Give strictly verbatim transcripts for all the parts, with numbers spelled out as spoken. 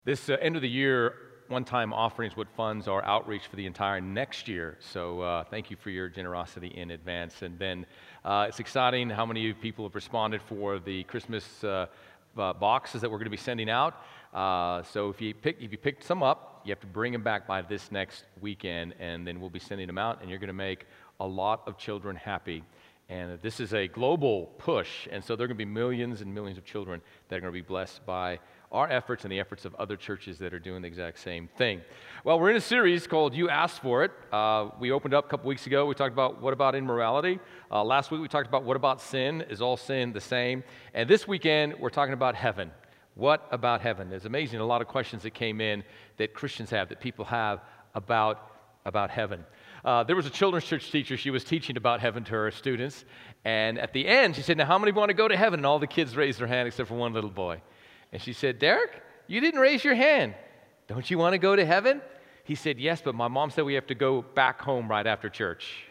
This uh, end of the year one-time offering is what funds our outreach for the entire next year. So uh, thank you for your generosity in advance. And then uh, it's exciting how many people have responded for the Christmas uh, uh, boxes that we're going to be sending out. Uh, so if you pick, if you picked some up, you have to bring them back by this next weekend, and then we'll be sending them out, and you're going to make a lot of children happy. And this is a global push, and so there are going to be millions and millions of children that are going to be blessed by our efforts and the efforts of other churches that are doing the exact same thing. Well, we're in a series called You Asked For It. Uh, we opened up a couple weeks ago. We talked about what about immorality. Uh, last week we talked about what about sin? Is all sin the same? And this weekend we're talking about heaven. What about heaven? It's amazing, a lot of questions that came in that Christians have, that people have about, about heaven. Uh, there was a children's church teacher. She was teaching about heaven to her students. And at the end, she said, now how many want to go to heaven? And all the kids raised their hand except for one little boy. And she said, Derek, you didn't raise your hand. Don't you want to go to heaven? He said, yes, but my mom said we have to go back home right after church.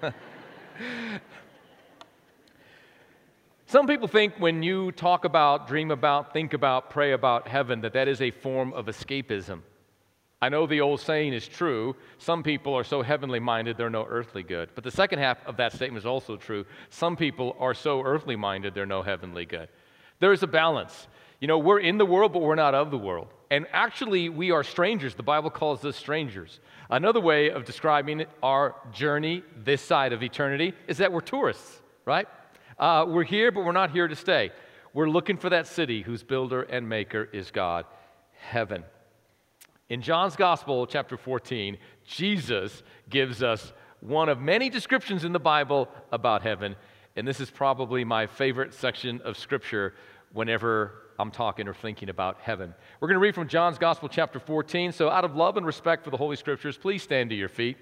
Some people think when you talk about, dream about, think about, pray about heaven, that that is a form of escapism. I know the old saying is true. Some people are so heavenly minded, they're no earthly good. But the second half of that statement is also true. Some people are so earthly minded, they're no heavenly good. There is a balance. You know, we're in the world, but we're not of the world. And actually, we are strangers. The Bible calls us strangers. Another way of describing our journey this side of eternity is that we're tourists, right? Uh, we're here, but we're not here to stay. We're looking for that city whose builder and maker is God, heaven. In John's Gospel, chapter fourteen, Jesus gives us one of many descriptions in the Bible about heaven, and this is probably my favorite section of Scripture whenever I'm talking or thinking about heaven. We're going to read from John's Gospel, chapter fourteen, so out of love and respect for the Holy Scriptures, please stand to your feet.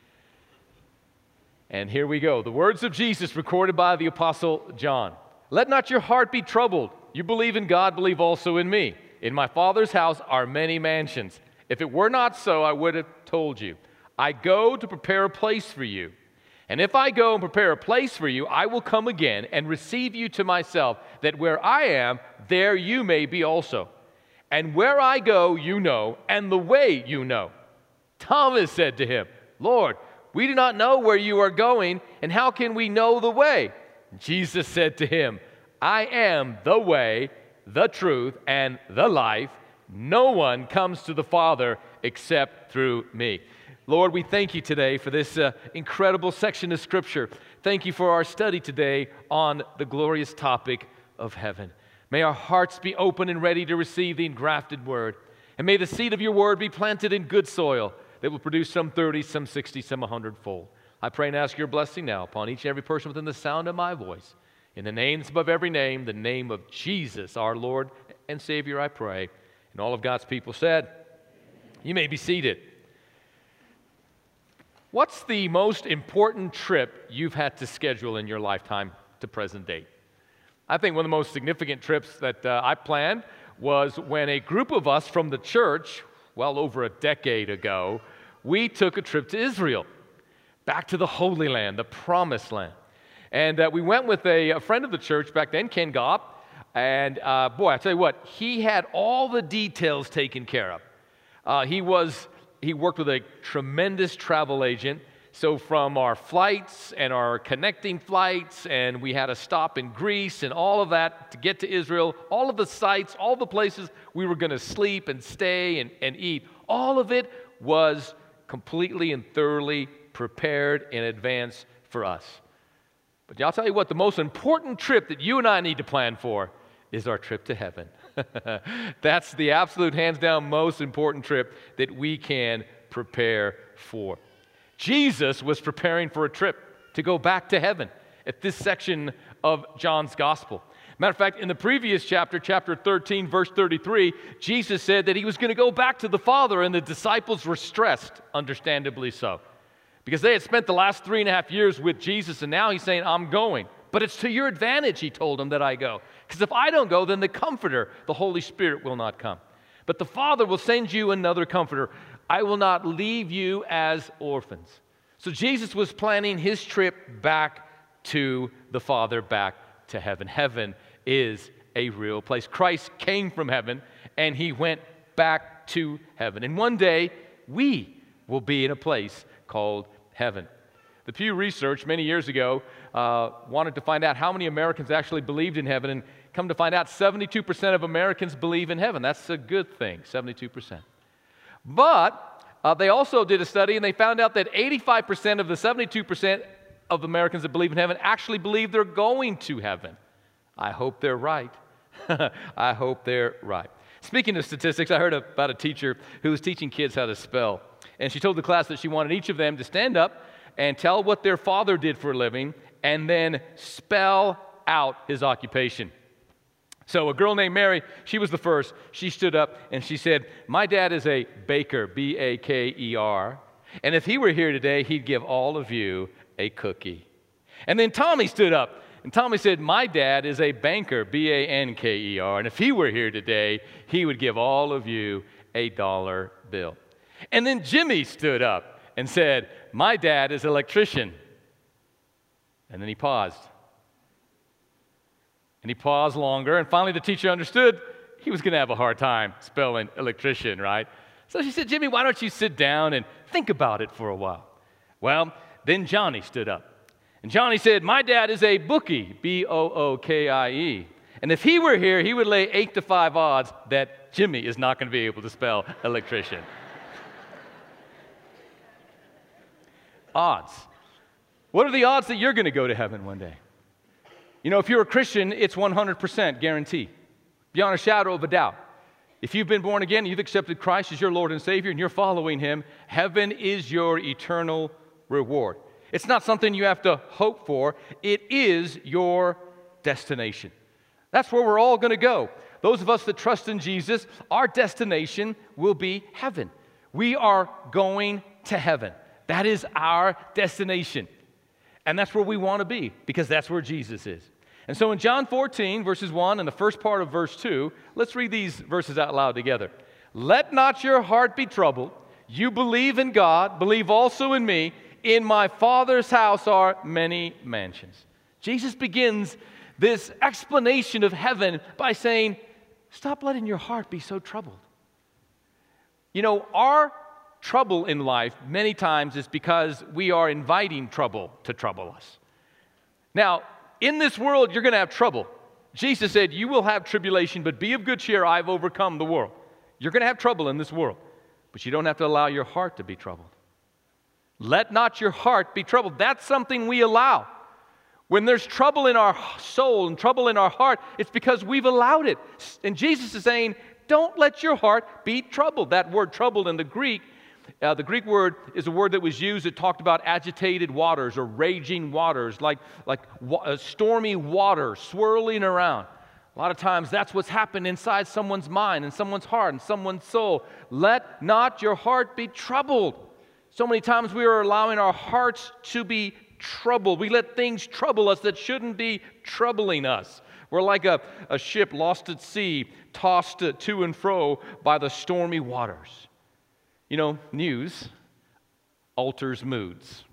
And here we go. The words of Jesus recorded by the Apostle John. Let not your heart be troubled. You believe in God, believe also in me. In my Father's house are many mansions. If it were not so, I would have told you. I go to prepare a place for you. And if I go and prepare a place for you, I will come again and receive you to myself, that where I am, there you may be also. And where I go, you know, and the way you know. Thomas said to him, Lord, we do not know where you are going, and how can we know the way? Jesus said to him, I am the way, the truth, and the life. No one comes to the Father except through me. Lord, we thank you today for this uh, incredible section of Scripture. Thank you for our study today on the glorious topic of heaven. May our hearts be open and ready to receive the engrafted word. And may the seed of your word be planted in good soil that will produce some thirty, some sixty, some a hundredfold. I pray and ask your blessing now upon each and every person within the sound of my voice. In the names above every name, the name of Jesus, our Lord and Savior, I pray. And all of God's people said, you may be seated. What's the most important trip you've had to schedule in your lifetime to present date? I think one of the most significant trips that uh, I planned was when a group of us from the church, well over a decade ago, we took a trip to Israel, back to the Holy Land, the Promised Land. And uh, we went with a, a friend of the church back then, Ken Gopp, and uh, boy, I tell you what, he had all the details taken care of. Uh, he was he worked with a tremendous travel agent. So from our flights and our connecting flights, and we had a stop in Greece and all of that to get to Israel, all of the sites, all the places we were going to sleep and stay and, and eat, all of it was completely and thoroughly prepared in advance for us. But I'll tell you what, the most important trip that you and I need to plan for is our trip to heaven. That's the absolute, hands down, most important trip that we can prepare for. Jesus was preparing for a trip to go back to heaven at this section of John's Gospel. Matter of fact, in the previous chapter, chapter thirteen, verse thirty-three, Jesus said that he was going to go back to the Father, and the disciples were stressed, understandably so, because they had spent the last three and a half years with Jesus, and now he's saying, I'm going. But it's to your advantage, he told them, that I go. Because if I don't go, then the Comforter, the Holy Spirit, will not come. But the Father will send you another Comforter. I will not leave you as orphans. So Jesus was planning his trip back to the Father, back to heaven. Heaven is a real place. Christ came from heaven, and he went back to heaven. And one day, we will be in a place called heaven. The Pew Research many years ago uh, wanted to find out how many Americans actually believed in heaven, and come to find out seventy-two percent of Americans believe in heaven. That's a good thing, seventy-two percent. But uh, they also did a study, and they found out that eighty-five percent of the seventy-two percent of Americans that believe in heaven actually believe they're going to heaven. I hope they're right. I hope they're right. Speaking of statistics, I heard about a teacher who was teaching kids how to spell. And she told the class that she wanted each of them to stand up and tell what their father did for a living and then spell out his occupation. So a girl named Mary, she was the first. She stood up and she said, "My dad is a baker, B A K E R. And if he were here today, he'd give all of you a cookie." And then Tommy stood up. And Tommy said, "My dad is a banker, B A N K E R, and if he were here today, he would give all of you a dollar bill." And then Jimmy stood up and said, "My dad is an electrician." And then he paused. And he paused longer, and finally the teacher understood he was going to have a hard time spelling electrician, right? So she said, "Jimmy, why don't you sit down and think about it for a while?" Well, then Johnny stood up. And Johnny said, "My dad is a bookie, B O O K I E. And if he were here, he would lay eight to five odds that Jimmy is not going to be able to spell electrician." Odds. What are the odds that you're going to go to heaven one day? You know, if you're a Christian, it's one hundred percent guarantee, beyond a shadow of a doubt. If you've been born again, you've accepted Christ as your Lord and Savior, and you're following Him, heaven is your eternal reward. It's not something you have to hope for. It is your destination. That's where we're all going to go. Those of us that trust in Jesus, our destination will be heaven. We are going to heaven. That is our destination. And that's where we want to be, because that's where Jesus is. And so in John fourteen, verses one, and the first part of verse two, let's read these verses out loud together. "Let not your heart be troubled. You believe in God, believe also in me. In my Father's house are many mansions." Jesus begins this explanation of heaven by saying, stop letting your heart be so troubled. You know, our trouble in life many times is because we are inviting trouble to trouble us. Now, in this world, you're going to have trouble. Jesus said, "You will have tribulation, but be of good cheer. I've overcome the world." You're going to have trouble in this world, but you don't have to allow your heart to be troubled. Let not your heart be troubled. That's something we allow. When there's trouble in our soul and trouble in our heart, it's because we've allowed it. And Jesus is saying, don't let your heart be troubled. That word troubled in the Greek, uh, the Greek word is a word that was used that talked about agitated waters or raging waters, like, like wa- uh, stormy water swirling around. A lot of times that's what's happened inside someone's mind and someone's heart and someone's soul. Let not your heart be troubled. So many times we are allowing our hearts to be troubled. We let things trouble us that shouldn't be troubling us. We're like a, a ship lost at sea, tossed to and fro by the stormy waters. You know, news alters moods.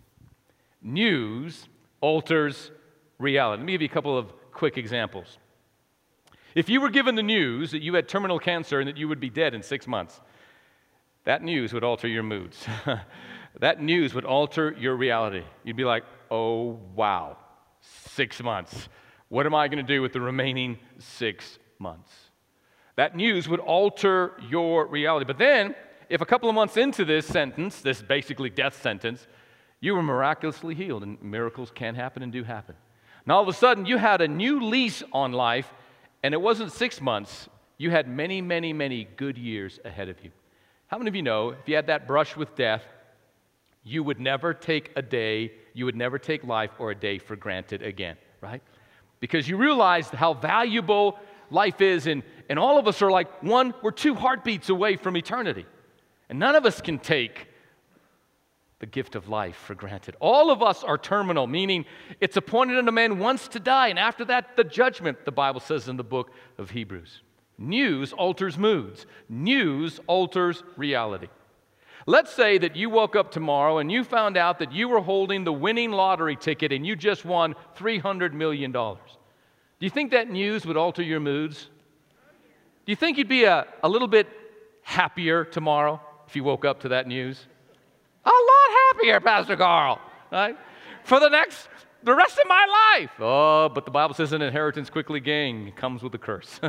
News alters reality. Let me give you a couple of quick examples. If you were given the news that you had terminal cancer and that you would be dead in six months, that news would alter your moods. That news would alter your reality. You'd be like, oh, wow, six months. What am I going to do with the remaining six months? That news would alter your reality. But then, if a couple of months into this sentence, this basically death sentence, you were miraculously healed, and miracles can happen and do happen. And all of a sudden, you had a new lease on life, and it wasn't six months. You had many, many, many good years ahead of you. How many of you know if you had that brush with death, you would never take a day, you would never take life or a day for granted again, right? Because you realize how valuable life is, and, and all of us are like one, we're two heartbeats away from eternity. And none of us can take the gift of life for granted. All of us are terminal, meaning it's appointed unto man once to die, and after that, the judgment, the Bible says in the book of Hebrews. News alters moods. News alters reality. Let's say that you woke up tomorrow and you found out that you were holding the winning lottery ticket and you just won three hundred million dollars. Do you think that news would alter your moods? Do you think you'd be a, a little bit happier tomorrow if you woke up to that news? A lot happier, Pastor Carl, right? For the next, the rest of my life. Oh, but the Bible says an inheritance quickly gained comes with a curse.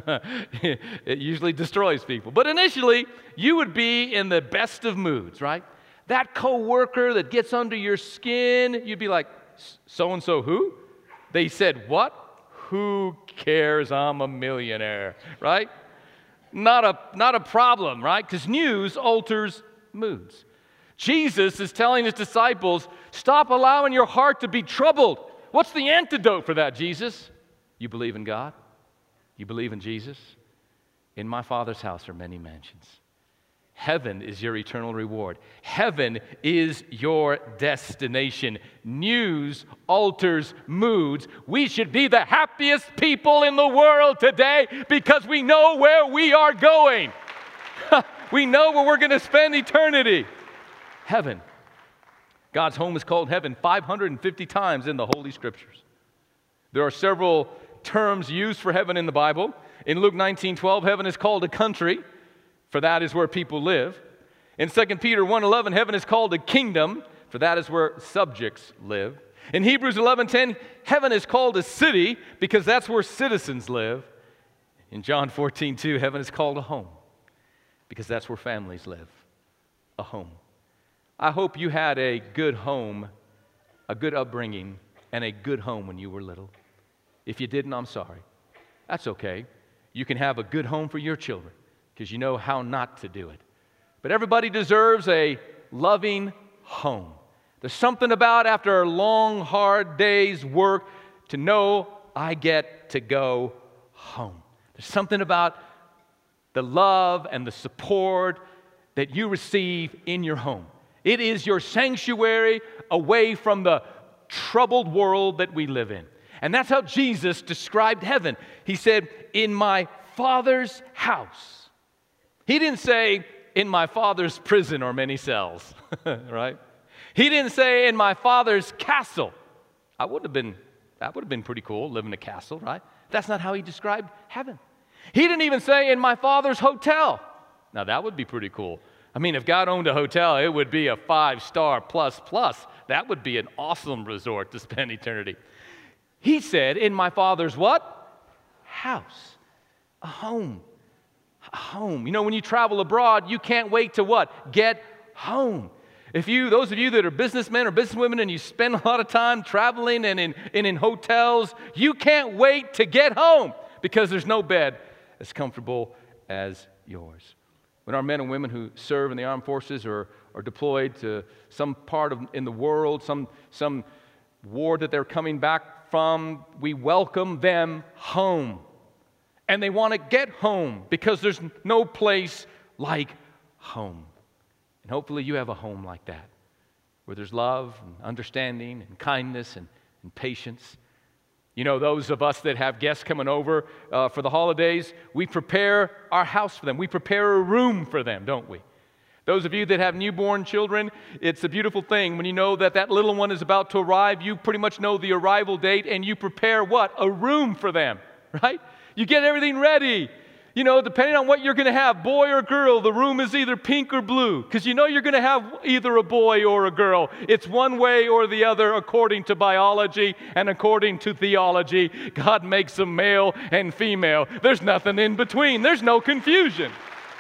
It usually destroys people. But initially, you would be in the best of moods, right? That coworker that gets under your skin, you'd be like, so-and-so who? They said what? Who cares? I'm a millionaire, right? Not a, not a problem, right? Because news alters moods. Jesus is telling his disciples, stop allowing your heart to be troubled. What's the antidote for that, Jesus? You believe in God? You believe in Jesus? In my Father's house are many mansions. Heaven is your eternal reward. Heaven is your destination. News alters moods. We should be the happiest people in the world today because we know where we are going. We know where we're going to spend eternity. Heaven. God's home is called heaven five hundred fifty times in the Holy Scriptures. There are several terms used for heaven in the Bible. In Luke nineteen twelve, heaven is called a country, for that is where people live. In Second Peter one eleven, heaven is called a kingdom, for that is where subjects live. In Hebrews eleven ten, heaven is called a city, because that's where citizens live. In John fourteen two, heaven is called a home, because that's where families live, a home. I hope you had a good home, a good upbringing, and a good home when you were little. If you didn't, I'm sorry. That's okay. You can have a good home for your children because you know how not to do it. But everybody deserves a loving home. There's something about after a long, hard day's work to know I get to go home. There's something about the love and the support that you receive in your home. It is your sanctuary away from the troubled world that we live in. And that's how Jesus described heaven. He said, in my Father's house. He didn't say, in my Father's prison or many cells, right? He didn't say, in my Father's castle. I would have been, that would have been pretty cool, live in a castle, right? That's not how he described heaven. He didn't even say, in my Father's hotel. Now, that would be pretty cool. I mean, if God owned a hotel, it would be a five-star plus plus. That would be an awesome resort to spend eternity. He said, in my Father's what? House. A home. A home. You know, when you travel abroad, you can't wait to what? Get home. If you, those of you that are businessmen or businesswomen and you spend a lot of time traveling and in, and in hotels, you can't wait to get home because there's no bed as comfortable as yours. When our men and women who serve in the armed forces or are deployed to some part of in the world, some, some war that they're coming back from, we welcome them home. And they want to get home because there's no place like home. And hopefully you have a home like that, where there's love and understanding and kindness and, and patience. You know, those of us that have guests coming over uh, for the holidays, we prepare our house for them. We prepare a room for them, don't we? Those of you that have newborn children, it's a beautiful thing. When you know that that little one is about to arrive, you pretty much know the arrival date, and you prepare what? A room for them, right? You get everything ready. You know, depending on what you're going to have, boy or girl, the room is either pink or blue, because you know you're going to have either a boy or a girl. It's one way or the other according to biology and according to theology. God makes them male and female. There's nothing in between. There's no confusion.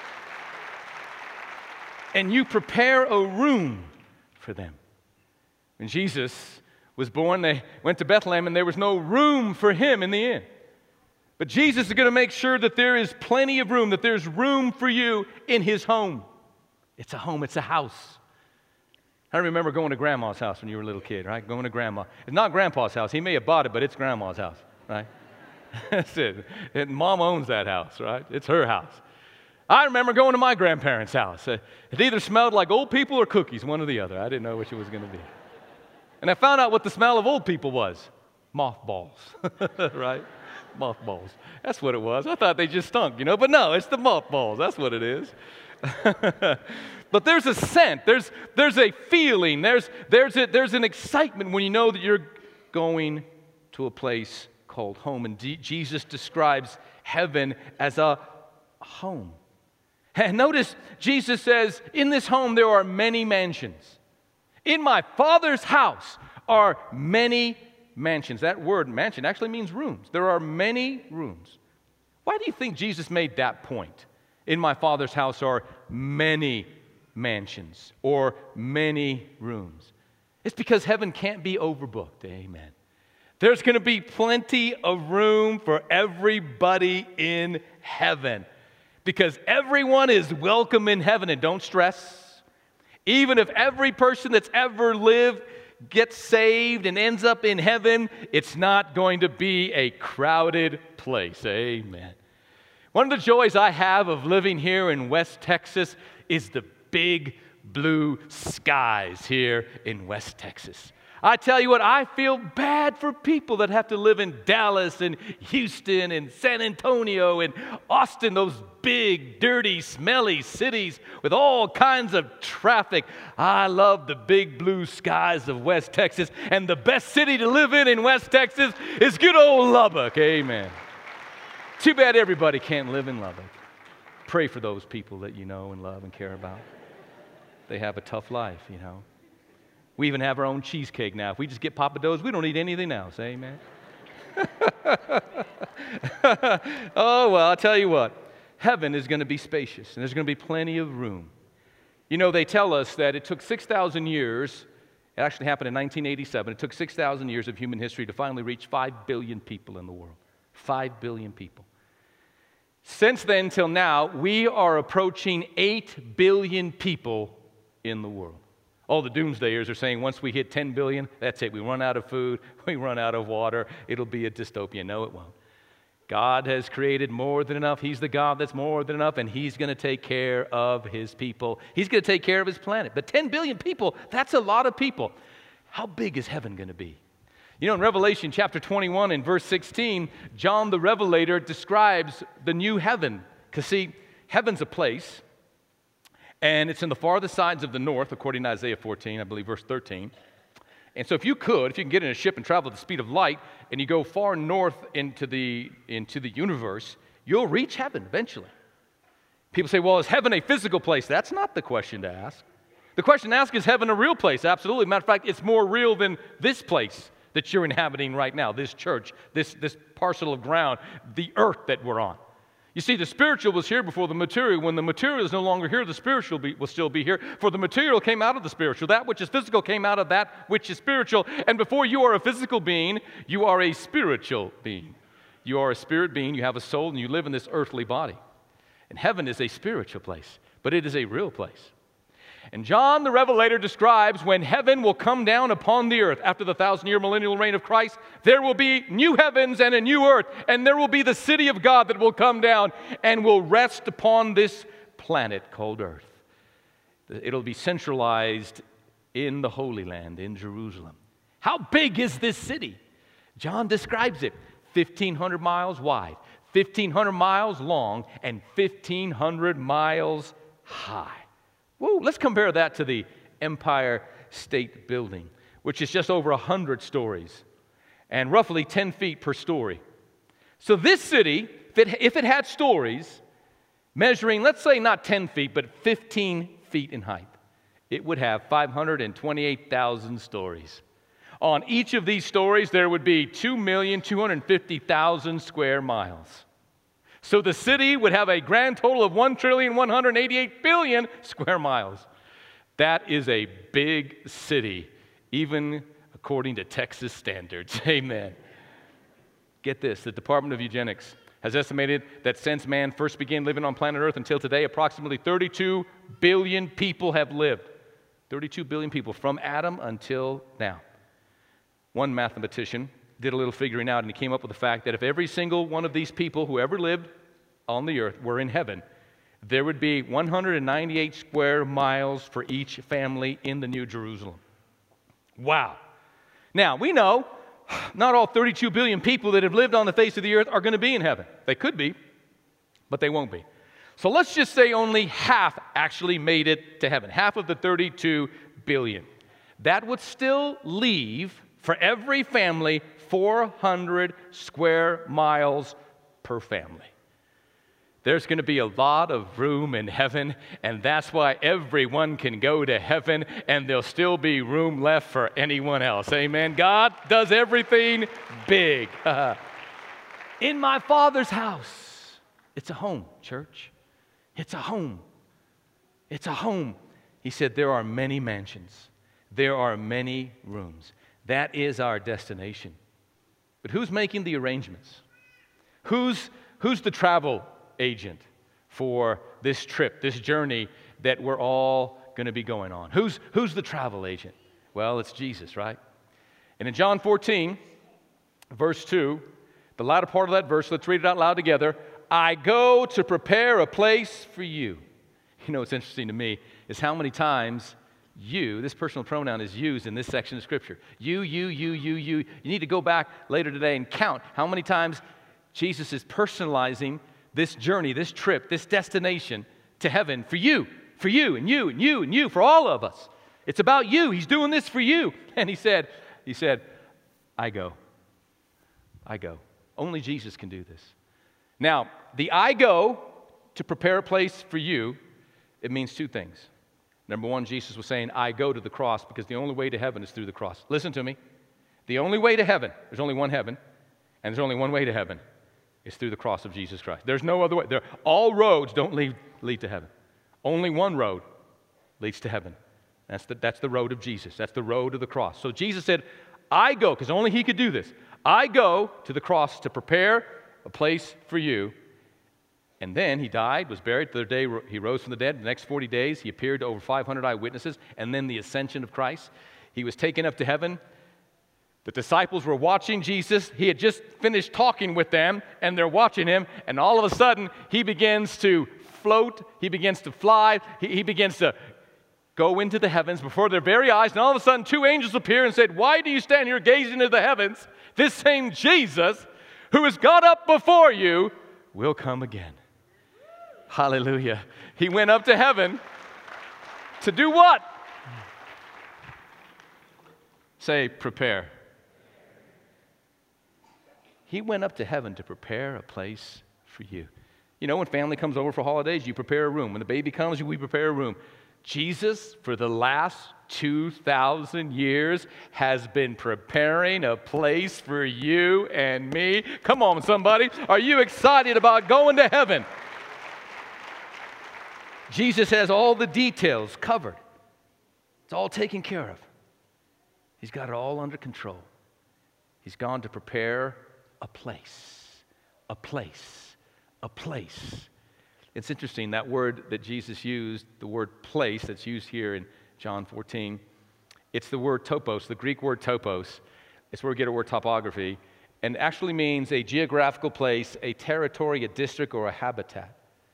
And you prepare a room for them. When Jesus was born, they went to Bethlehem, and there was no room for him in the inn. But Jesus is going to make sure that there is plenty of room, that there's room for you in his home. It's a home, it's a house. I remember going to Grandma's house when you were a little kid, right? Going to Grandma. It's not Grandpa's house. He may have bought it, but it's Grandma's house, right? That's it. And Mom owns that house, right? It's her house. I remember going to my grandparents' house. It either smelled like old people or cookies, one or the other. I didn't know which it was going to be. And I found out what the smell of old people was. Mothballs, right? Mothballs. That's what it was. I thought they just stunk, you know, but no, it's the mothballs. That's what it is. But there's a scent. There's, there's a feeling. There's, there's, a, there's an excitement when you know that you're going to a place called home. And D- Jesus describes heaven as a home. And notice Jesus says, in this home there are many mansions. In my Father's house are many mansions. That word mansion actually means rooms. There are many rooms. Why do you think Jesus made that point? In my Father's house are many mansions or many rooms. It's because heaven can't be overbooked. Amen. There's going to be plenty of room for everybody in heaven because everyone is welcome in heaven. And don't stress. Even if every person that's ever lived gets saved and ends up in heaven, it's not going to be a crowded place. Amen. One of the joys I have of living here in West Texas is the big blue skies here in West Texas. I tell you what, I feel bad for people that have to live in Dallas and Houston and San Antonio and Austin, those big, dirty, smelly cities with all kinds of traffic. I love the big blue skies of West Texas, and the best city to live in in West Texas is good old Lubbock. Amen. Too bad everybody can't live in Lubbock. Pray for those people that you know and love and care about. They have a tough life, you know. We even have our own cheesecake now. If we just get Papa Do's, we don't need anything else. Amen. Oh, well, I'll tell you what. Heaven is going to be spacious, and there's going to be plenty of room. You know, they tell us that it took six thousand years. It actually happened in nineteen eighty-seven. It took six thousand years of human history to finally reach five billion people in the world. five billion people. Since then till now, we are approaching eight billion people in the world. All the doomsdayers are saying once we hit ten billion, that's it. We run out of food, we run out of water, it'll be a dystopia. No, it won't. God has created more than enough. He's the God that's more than enough, and He's going to take care of His people. He's going to take care of His planet. But ten billion people, that's a lot of people. How big is heaven going to be? You know, in Revelation chapter twenty-one and verse sixteen, John the Revelator describes the new heaven. Because see, heaven's a place, and it's in the farthest sides of the north, according to Isaiah fourteen, I believe verse thirteen. And so if you could, if you can get in a ship and travel at the speed of light, and you go far north into the, into the universe, you'll reach heaven eventually. People say, well, is heaven a physical place? That's not the question to ask. The question to ask, is heaven a real place? Absolutely. Matter of fact, it's more real than this place that you're inhabiting right now, this church, this, this parcel of ground, the earth that we're on. You see, the spiritual was here before the material. When the material is no longer here, the spiritual be, will still be here. For the material came out of the spiritual. That which is physical came out of that which is spiritual. And before you are a physical being, you are a spiritual being. You are a spirit being, you have a soul, and you live in this earthly body. And heaven is a spiritual place, but it is a real place. And John the Revelator describes when heaven will come down upon the earth after the thousand-year millennial reign of Christ. There will be new heavens and a new earth, and there will be the city of God that will come down and will rest upon this planet called earth. It'll be centralized in the Holy Land, in Jerusalem. How big is this city? John describes it, fifteen hundred miles wide, fifteen hundred miles long, and fifteen hundred miles high. Woo, let's compare that to the Empire State Building, which is just over one hundred stories and roughly ten feet per story. So this city, if it, if it had stories measuring, let's say not ten feet, but fifteen feet in height, it would have five hundred twenty-eight thousand stories. On each of these stories, there would be two million two hundred fifty thousand square miles. So the city would have a grand total of one trillion one hundred eighty-eight billion square miles. That is a big city, even according to Texas standards. Amen. Get this, the Department of Eugenics has estimated that since man first began living on planet Earth until today, approximately thirty-two billion people have lived. thirty-two billion people from Adam until now. One mathematician did a little figuring out, and he came up with the fact that if every single one of these people who ever lived on the earth were in heaven, there would be one hundred ninety-eight square miles for each family in the New Jerusalem. Wow. Now, we know not all thirty-two billion people that have lived on the face of the earth are going to be in heaven. They could be, but they won't be. So let's just say only half actually made it to heaven, half of the thirty-two billion. That would still leave, for every family, four hundred square miles per family. There's going to be a lot of room in heaven, and that's why everyone can go to heaven, and there'll still be room left for anyone else. Amen. God does everything big. In my Father's house. It's a home, church. It's a home. It's a home. He said, there are many mansions. There are many rooms. That is our destination. But who's making the arrangements? Who's, who's the travel agent for this trip, this journey that we're all going to be going on? Who's, who's the travel agent? Well, it's Jesus, right? And in John fourteen, verse two, the latter part of that verse, let's read it out loud together. I go to prepare a place for you. You know what's interesting to me is how many times you, this personal pronoun, is used in this section of Scripture. You, you, you, you, you. You need to go back later today and count how many times Jesus is personalizing this journey, this trip, this destination to heaven for you, for you, and you, and you, and you, for all of us. It's about you. He's doing this for you. And he said, he said, I go. I go. Only Jesus can do this. Now, the I go to prepare a place for you, it means two things. Number one, Jesus was saying, I go to the cross because the only way to heaven is through the cross. Listen to me. The only way to heaven, there's only one heaven, and there's only one way to heaven. It's through the cross of Jesus Christ. There's no other way. There, all roads don't lead, lead to heaven. Only one road leads to heaven. That's the, that's the road of Jesus. That's the road of the cross. So Jesus said, I go, because only he could do this. I go to the cross to prepare a place for you. And then he died, was buried. The third day he rose from the dead. The next forty days he appeared to over five hundred eyewitnesses. And then the ascension of Christ. He was taken up to heaven. The disciples were watching Jesus. He had just finished talking with them, and they're watching him. And all of a sudden, he begins to float. He begins to fly. He, he begins to go into the heavens before their very eyes. And all of a sudden, two angels appear and said, why do you stand here gazing into the heavens? This same Jesus, who has gone up before you, will come again. Hallelujah. He went up to heaven to do what? Say, prepare. He went up to heaven to prepare a place for you. You know, when family comes over for holidays, you prepare a room. When the baby comes, we prepare a room. Jesus, for the last two thousand years, has been preparing a place for you and me. Come on, somebody. Are you excited about going to heaven? Jesus has all the details covered. It's all taken care of. He's got it all under control. He's gone to prepare a place, a place, a place. It's interesting, that word that Jesus used, the word place that's used here in John fourteen, it's the word topos, the Greek word topos. It's where we get our word topography, and actually means a geographical place, a territory, a district, or a habitat.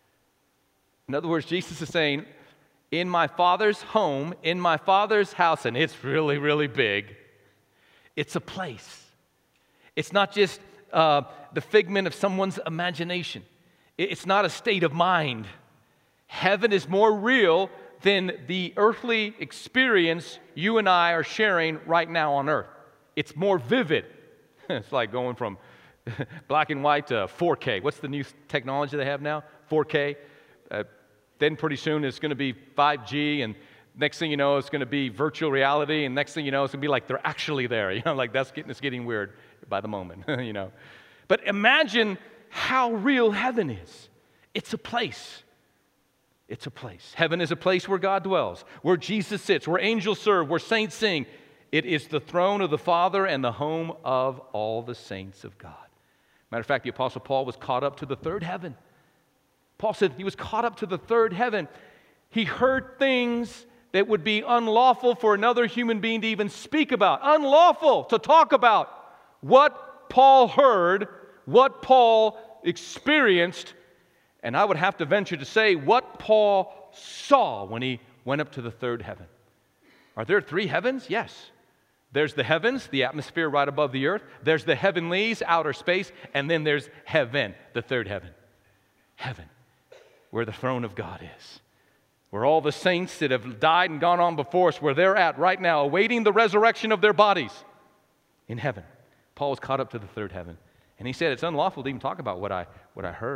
In other words, Jesus is saying, in my Father's home, in my Father's house, and it's really, really big, it's a place. It's not just uh, the figment of someone's imagination. It's not a state of mind. Heaven is more real than the earthly experience you and I are sharing right now on earth. It's more vivid. It's like going from black and white to four K. What's the new technology they have now? four K. Uh, then pretty soon it's going to be five G, and next thing you know, it's going to be virtual reality, and next thing you know, it's going to be like they're actually there. You know, like that's getting, it's getting weird by the moment, you know. But imagine how real heaven is. It's a place. It's a place. Heaven is a place where God dwells, where Jesus sits, where angels serve, where saints sing. It is the throne of the Father and the home of all the saints of God. Matter of fact, the Apostle Paul was caught up to the third heaven. Paul said he was caught up to the third heaven. He heard things that would be unlawful for another human being to even speak about, unlawful to talk about. What Paul heard, what Paul experienced, and I would have to venture to say what Paul saw when he went up to the third heaven. Are there three heavens? Yes. There's the heavens, the atmosphere right above the earth. There's the heavenlies, outer space, and then there's heaven, the third heaven. Heaven, where the throne of God is. Where all the saints that have died and gone on before us, where they're at right now, awaiting the resurrection of their bodies in heaven. Paul was caught up to the third heaven. And he said, it's unlawful to even talk about what I, what I heard,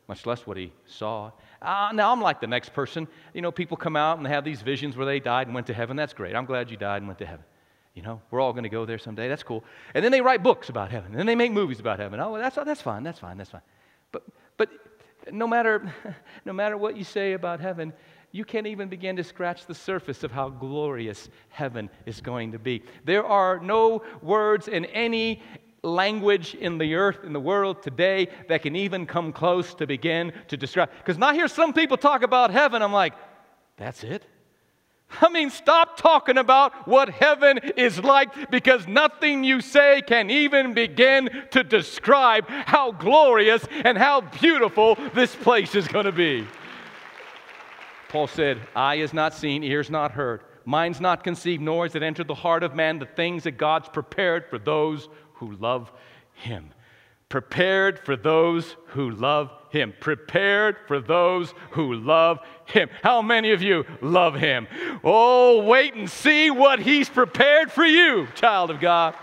much less what he saw. Uh, now, I'm like the next person. You know, people come out and they have these visions where they died and went to heaven. That's great. I'm glad you died and went to heaven. You know, we're all going to go there someday. That's cool. And then they write books about heaven. And then they make movies about heaven. Oh, well, that's, that's fine. That's fine. That's fine. But, but no matter, no matter what you say about heaven, you can't even begin to scratch the surface of how glorious heaven is going to be. There are no words in any language in the earth, in the world today, that can even come close to begin to describe. Because now I hear some people talk about heaven, I'm like, that's it? I mean, stop talking about what heaven is like, because nothing you say can even begin to describe how glorious and how beautiful this place is going to be. Paul said, eye is not seen, ears not heard, mind's not conceived, nor has it entered the heart of man the things that God's prepared for those who love Him. Prepared for those who love Him. Prepared for those who love Him. How many of you love Him? Oh, wait and see what He's prepared for you, child of God.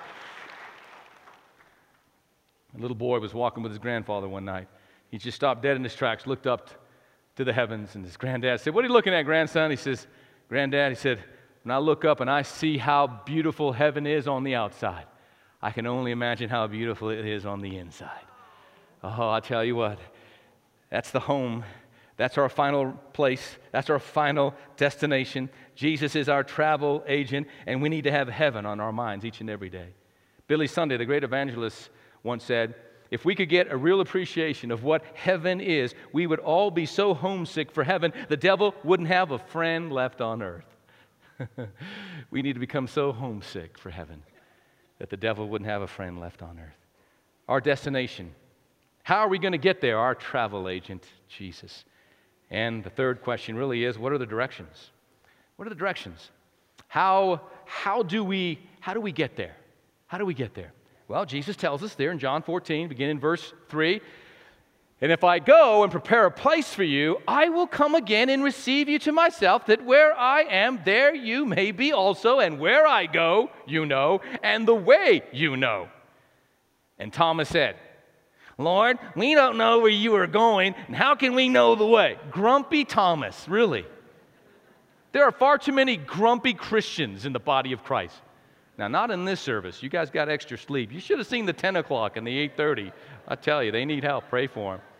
A little boy was walking with his grandfather one night. He just stopped dead in his tracks, looked up to the heavens, and his granddad said, "What are you looking at, grandson?" He says, "Granddad," he said, "when I look up and I see how beautiful heaven is on the outside, I can only imagine how beautiful it is on the inside." Oh, I tell you what, that's the home. That's our final place. That's our final destination. Jesus is our travel agent, and we need to have heaven on our minds each and every day. Billy Sunday, the great evangelist, once said, if we could get a real appreciation of what heaven is, we would all be so homesick for heaven, the devil wouldn't have a friend left on earth. We need to become so homesick for heaven that the devil wouldn't have a friend left on earth. Our destination. How are we going to get there? Our travel agent, Jesus. And the third question really is, what are the directions? What are the directions? How, how, do we, how do we get there? How do we get there? Well, Jesus tells us there in John fourteen, beginning in verse three, "And if I go and prepare a place for you, I will come again and receive you to myself, that where I am, there you may be also, and where I go, you know, and the way you know." And Thomas said, "Lord, we don't know where you are going, and how can we know the way?" Grumpy Thomas, really. There are far too many grumpy Christians in the body of Christ. Now, not in this service. You guys got extra sleep. You should have seen the ten o'clock and the eight thirty. I tell you, they need help. Pray for them.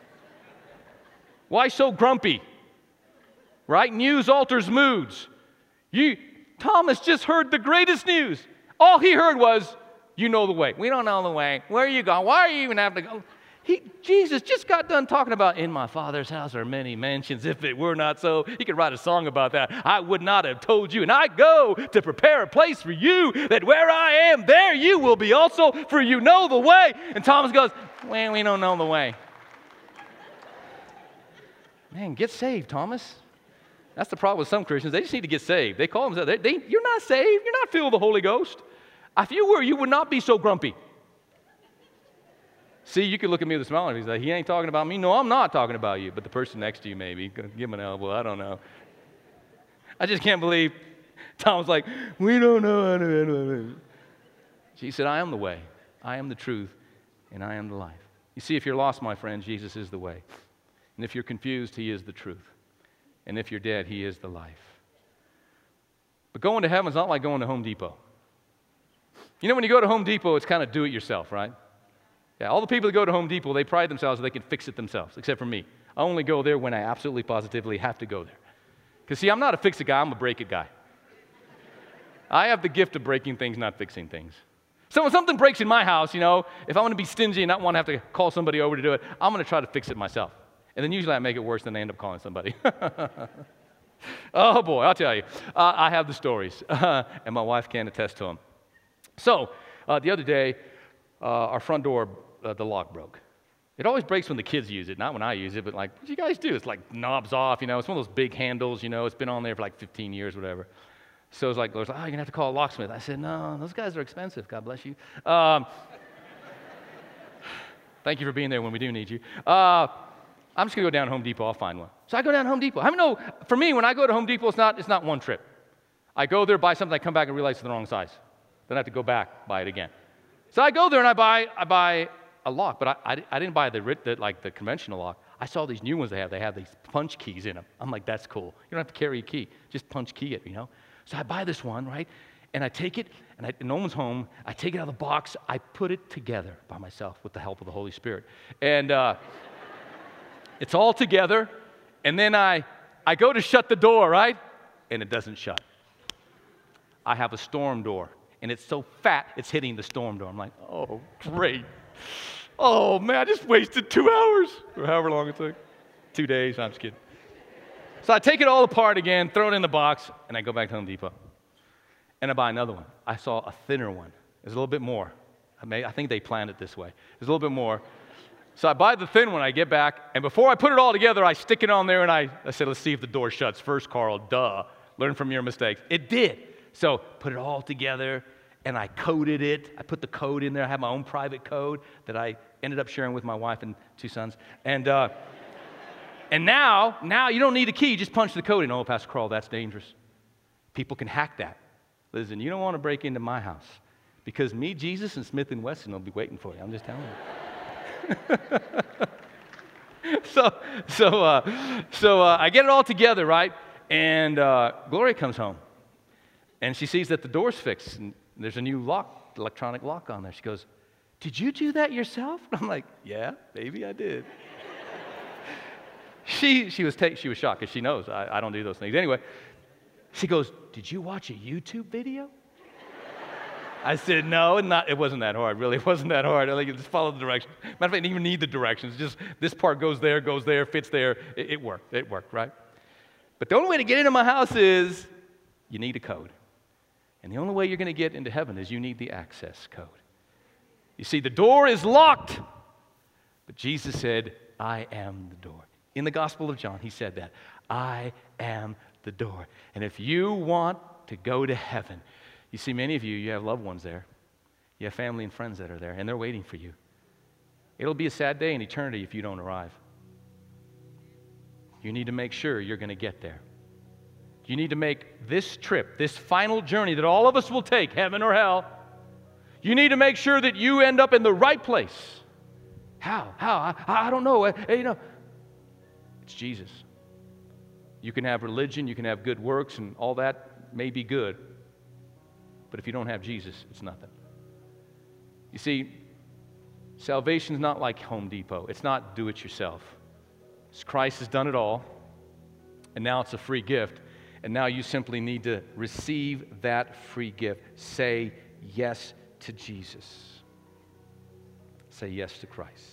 Why so grumpy? Right? News alters moods. You, Thomas just heard the greatest news. All he heard was, "You know the way." "We don't know the way." "Where are you going?" "Why are you even have to go?" He, Jesus just got done talking about, "In my Father's house are many mansions. If it were not so," he could write a song about that. "I would not have told you. And I go to prepare a place for you, that where I am, there you will be also, for you know the way." And Thomas goes, "Well, we don't know the way." Man, get saved, Thomas. That's the problem with some Christians. They just need to get saved. They call themselves, they, they, you're not saved. You're not filled with the Holy Ghost. If you were, you would not be so grumpy. See, you could look at me with a smile and he's like, "He ain't talking about me." No, I'm not talking about you, but the person next to you maybe. Give him an elbow, I don't know. I just can't believe Tom's like, "We don't know." She said, "I am the way, I am the truth, and I am the life." You see, if you're lost, my friend, Jesus is the way. And if you're confused, He is the truth. And if you're dead, He is the life. But going to heaven is not like going to Home Depot. You know, when you go to Home Depot, it's kind of do-it-yourself, right? Yeah, all the people that go to Home Depot, they pride themselves that they can fix it themselves, except for me. I only go there when I absolutely positively have to go there. Because, see, I'm not a fix-it guy, I'm a break-it guy. I have the gift of breaking things, not fixing things. So when something breaks in my house, you know, if I want to be stingy and not want to have to call somebody over to do it, I'm going to try to fix it myself. And then usually I make it worse than I end up calling somebody. Oh, boy, I'll tell you. Uh, I have the stories, uh, and my wife can attest to them. So, uh, the other day, uh, our front door, uh, the lock broke. It always breaks when the kids use it, not when I use it, but like, what do you guys do? It's like knobs off, you know. It's one of those big handles, you know. It's been on there for like fifteen years, whatever. So it's like, like, oh, you're going to have to call a locksmith. I said, no, those guys are expensive. God bless you. Um, thank you for being there when we do need you. Uh, I'm just going to go down to Home Depot. I'll find one. So I go down to Home Depot. How many know, for me, when I go to Home Depot, it's not, it's not one trip. I go there, buy something, I come back and realize it's the wrong size. Then I have to go back, buy it again. So I go there and I buy, I buy a lock, but I, I, I didn't buy the, the like the conventional lock. I saw these new ones they have. They have these punch keys in them. I'm like, that's cool. You don't have to carry a key. Just punch key it, you know? So I buy this one, right? And I take it, and, I, and no one's home. I take it out of the box. I put it together by myself with the help of the Holy Spirit. And uh, it's all together. And then I, I go to shut the door, right? And it doesn't shut. I have a storm door. And it's so fat, it's hitting the storm door. I'm like, oh, great. Oh, man, I just wasted two hours, or however long it took. Two days, I'm just kidding. So I take it all apart again, throw it in the box, and I go back to Home Depot. And I buy another one. I saw a thinner one. There's a little bit more. I, may, I think they planned it this way. There's a little bit more. So I buy the thin one, I get back, and before I put it all together, I stick it on there, and I, I said, let's see if the door shuts first, Carl. Duh. Learn from your mistakes. It did. So put it all together, and I coded it. I put the code in there. I have my own private code that I ended up sharing with my wife and two sons. And uh, and now, now you don't need a key. You just punch the code in. Oh, Pastor Carl, that's dangerous. People can hack that. Listen, you don't want to break into my house because me, Jesus, and Smith and Wesson will be waiting for you. I'm just telling you. so so, uh, so uh, I get it all together, right? And uh, Gloria comes home. And she sees that the door's fixed. And there's a new lock, electronic lock on there. She goes, did you do that yourself? I'm like, yeah, maybe I did. she she was ta- she was shocked because she knows I, I don't do those things. Anyway, she goes, did you watch a YouTube video? I said, no, and not, it wasn't that hard, really. It wasn't that hard. I like, just follow the directions. Matter of fact, I didn't even need the directions. Just this part goes there, goes there, fits there. It, it worked. It worked, right? But the only way to get into my house is you need a code. And the only way you're going to get into heaven is you need the access code. You see, the door is locked. But Jesus said, I am the door. In the Gospel of John, he said that. I am the door. And if you want to go to heaven, you see, many of you, you have loved ones there. You have family and friends that are there, and they're waiting for you. It'll be a sad day in eternity if you don't arrive. You need to make sure you're going to get there. You need to make this trip, this final journey that all of us will take, heaven or hell, you need to make sure that you end up in the right place. How? How? I, I don't know. I, you know, it's Jesus. You can have religion, you can have good works, and all that may be good. But if you don't have Jesus, it's nothing. You see, salvation is not like Home Depot. It's not do it yourself. It's Christ has done it all, and now it's a free gift. And now you simply need to receive that free gift. Say yes to Jesus. Say yes to Christ.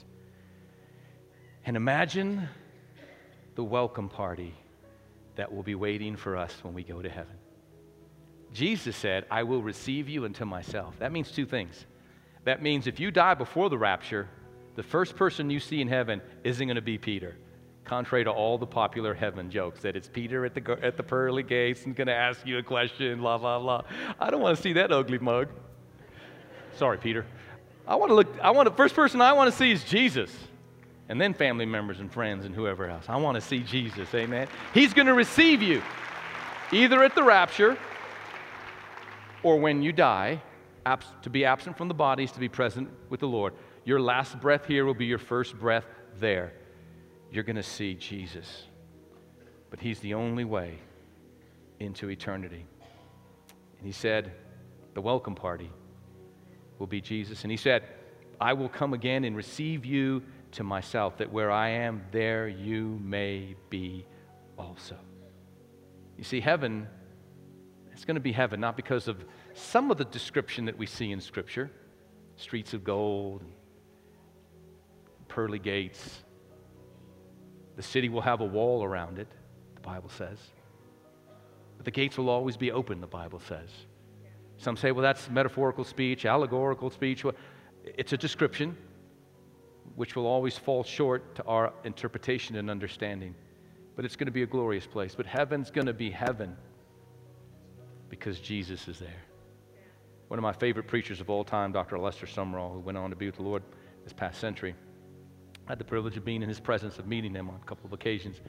And imagine the welcome party that will be waiting for us when we go to heaven. Jesus said, I will receive you unto myself. That means two things. That means if you die before the rapture, the first person you see in heaven isn't going to be Peter. Contrary to all the popular heaven jokes, that it's Peter at the at the pearly gates and going to ask you a question, blah, blah, blah. I don't want to see that ugly mug. Sorry, Peter. I want to look, I want the first person I want to see is Jesus. And then family members and friends and whoever else. I want to see Jesus, amen. He's going to receive you either at the rapture or when you die, abs- to be absent from the bodies, to be present with the Lord. Your last breath here will be your first breath there. You're going to see Jesus. But He's the only way into eternity. And He said, the welcome party will be Jesus. And He said, I will come again and receive you to myself, that where I am, there you may be also. You see, heaven, it's going to be heaven, not because of some of the description that we see in Scripture, streets of gold, pearly gates. The city will have a wall around it, the Bible says. But the gates will always be open, the Bible says. Some say, well, that's metaphorical speech, allegorical speech. Well, it's a description which will always fall short to our interpretation and understanding. But it's going to be a glorious place. But heaven's going to be heaven because Jesus is there. One of my favorite preachers of all time, Doctor Lester Sumrall, who went on to be with the Lord this past century, I had the privilege of being in his presence, of meeting him on a couple of occasions.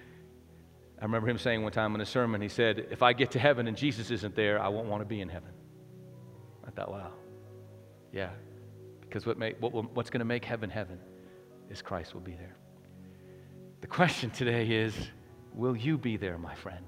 I remember him saying one time in a sermon, he said, if I get to heaven and Jesus isn't there, I won't want to be in heaven. I thought, wow. Yeah, because what make, what will, what's going to make heaven heaven is Christ will be there. question today is, will you be there, my friend?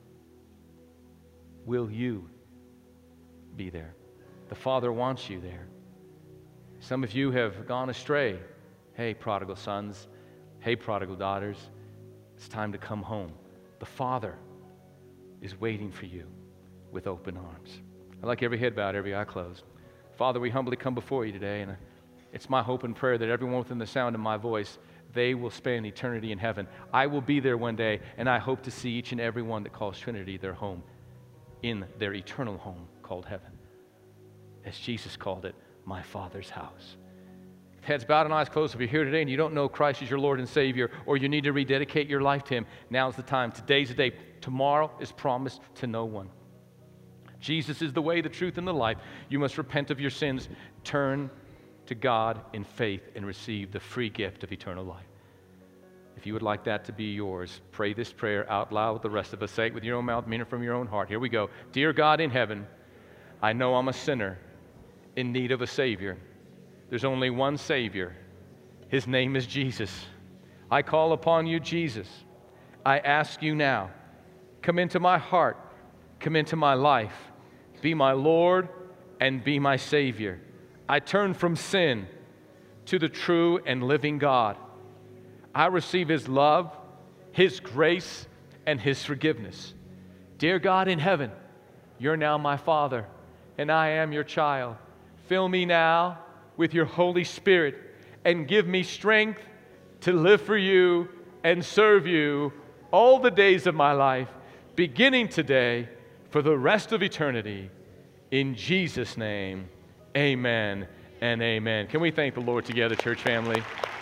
Will you be there? The Father wants you there. Some of you have gone astray. Hey, prodigal sons. Hey, prodigal daughters. It's time to come home. The Father is waiting for you with open arms. I'd like every head bowed, every eye closed. Father, we humbly come before you today, and it's my hope and prayer that everyone within the sound of my voice, they will spend eternity in heaven. I will be there one day, and I hope to see each and every one that calls Trinity their home, in their eternal home called heaven. As Jesus called it, my Father's house. Heads bowed and eyes closed. If you're here today and you don't know Christ as your Lord and Savior, or you need to rededicate your life to Him, now's the time. Today's the day. Tomorrow is promised to no one. Jesus is the way, the truth, and the life. You must repent of your sins, turn to God in faith, and receive the free gift of eternal life. If you would like that to be yours, pray this prayer out loud with the rest of us. Say it with your own mouth, mean it from your own heart. Here we go. Dear God in heaven, I know I'm a sinner in need of a Savior. There's only one Savior. His name is Jesus. I call upon you, Jesus. I ask you now, come into my heart, come into my life, be my Lord and be my Savior. I turn from sin to the true and living God. I receive His love, His grace, and His forgiveness. Dear God in heaven, you're now my Father, and I am your child. Fill me now with your Holy Spirit and give me strength to live for you and serve you all the days of my life, beginning today for the rest of eternity. In Jesus' name, amen and amen. Can we thank the Lord together, church family?